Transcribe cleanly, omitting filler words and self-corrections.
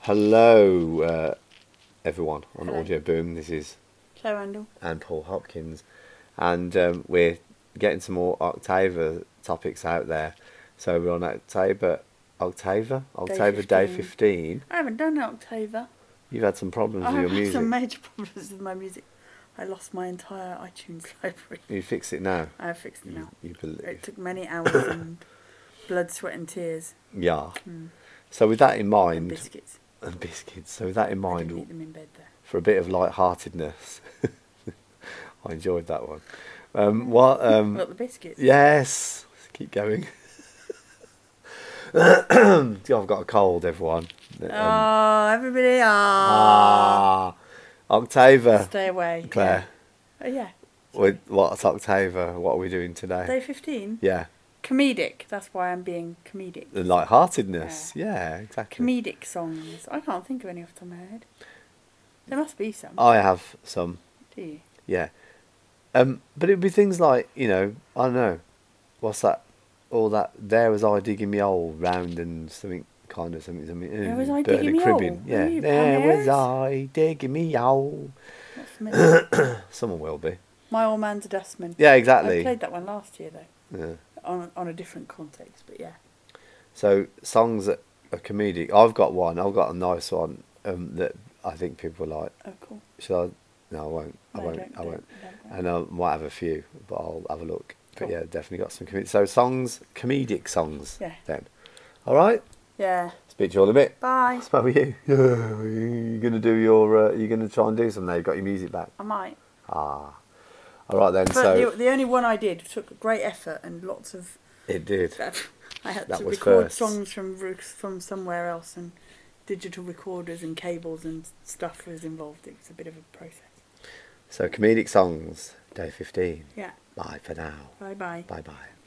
Hello, everyone on Hello. Audio Boom. This is Claire Randall. and Paul Hopkins, and we're getting some more Octava topics out there. So we're on Octava Day 15. I haven't done Octava. You've had some problems with I've your had music. some major problems with my music. I lost my entire iTunes library. You fix it now. I have fixed it now. You believe? It took many hours and blood, sweat and tears. Yeah. Mm. So with that in And mind, biscuits. and biscuits. So with that in I mind, didn't eat them in bed though. for a bit of light-heartedness, I enjoyed that one. What? What, the biscuits? Yes. Keep going. I've got a cold, everyone. Oh, everybody, Octava. Stay away. Claire. Yeah. Oh, yeah. What's Octava? What are we doing today? Day 15? Yeah. Comedic. That's why I'm being comedic. The light-heartedness. Yeah, exactly. Comedic songs. I can't think of any off the top of my head. There must be some. I have some. Do you? Yeah. But it'd be things like, I don't know, what's that? All that, there was I digging me hole round and something. There was I Bert and digging the me Cribbin. hole? Yeah. Were you There was Pam I digging me hole. Not familiar. Someone will be. My Old Man's a Dustman. Yeah, I exactly. played that one last year though, Yeah. on a different context, but yeah. So songs that are comedic. I've got one. I've got a nice one that I think people like. Oh, cool. Should I? No, I won't. I No, won't. don't- I won't. don't. And I might have a few, but I'll have a look. But Cool. yeah, definitely got some comedic. So songs, comedic songs. Yeah. Then, all right. Yeah. Speak to you all in a bit. Bye. How are you? You're gonna do your. You're gonna try and do something. Now you've got your music back. I might. Ah. All right then. But So the only one I did took great effort and lots of. it did. I had That to was record first. songs from somewhere else, and digital recorders and cables and stuff was involved. It was a bit of a process. So comedic songs, day 15. Yeah. Bye for now. Bye bye. Bye bye.